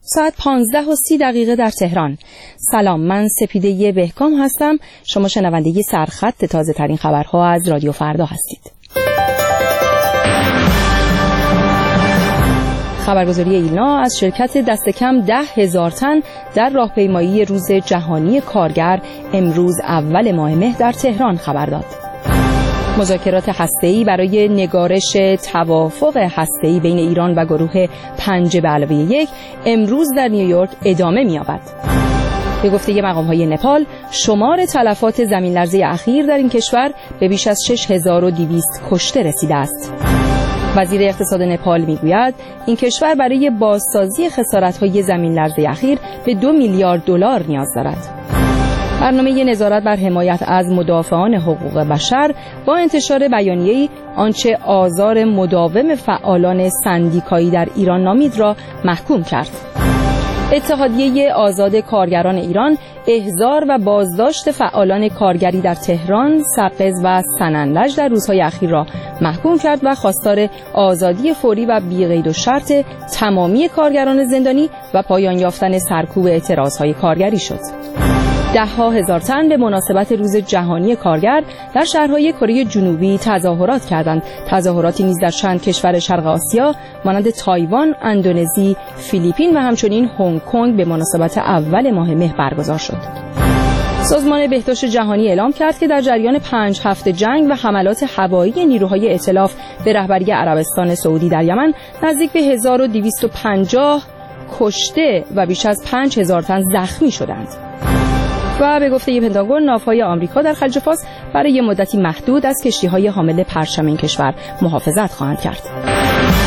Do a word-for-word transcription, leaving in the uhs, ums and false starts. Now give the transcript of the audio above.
ساعت پانزده و سی دقیقه در تهران. سلام، من سپیده بهکام هستم. شما شنونده سرخط تازه ترین خبرها از رادیو فردا هستید. خبرگزاری ایلنا از شرکت دست کم ده هزار تن در راهپیمایی روز جهانی کارگر امروز اول ماه مهر در تهران خبر داد. مذاکرات هسته‌ای برای نگارش توافق هسته‌ای بین ایران و گروه پنج به علاوه یک امروز در نیویورک ادامه می‌یابد. به گفته مقام‌های نپال، شمار تلفات زمین لرزه اخیر در این کشور به بیش از شش هزار و دویست کشته رسیده است. وزیر اقتصاد نپال میگوید این کشور برای بازسازی خسارت‌های زمین لرزه اخیر به دو میلیارد دلار نیاز دارد. برنامه نظارت بر حمایت از مدافعان حقوق بشر با انتشار بیانیه‌ای آنچه آزار مداوم فعالان سندیکایی در ایران نامید را محکوم کرد. اتحادیه آزاد کارگران ایران احضار و بازداشت فعالان کارگری در تهران، سقز و سنندج در روزهای اخیر را محکوم کرد و خواستار آزادی فوری و بی‌قید و شرط تمامی کارگران زندانی و پایان یافتن سرکوب اعتراضهای کارگری شد. ده ها هزار تن به مناسبت روز جهانی کارگر در شهرهای کره جنوبی تظاهرات کردند. تظاهراتی نیز در چند کشور شرق آسیا مانند تایوان، اندونزی، فیلیپین و همچنین هنگ کنگ به مناسبت اول ماه مهر برگزار شد. سازمان بهداشت جهانی اعلام کرد که در جریان پنج هفته جنگ و حملات هوایی نیروهای ائتلاف به رهبری عربستان سعودی در یمن نزدیک به هزار و دویست و پنجاه کشته و بیش از پنج هزار تن زخمی شدند. و به گفته پنتاگون، ناوهای آمریکا در خلیج فارس برای مدتی محدود از کشتی‌های حامل پرچم این کشور محافظت خواهند کرد.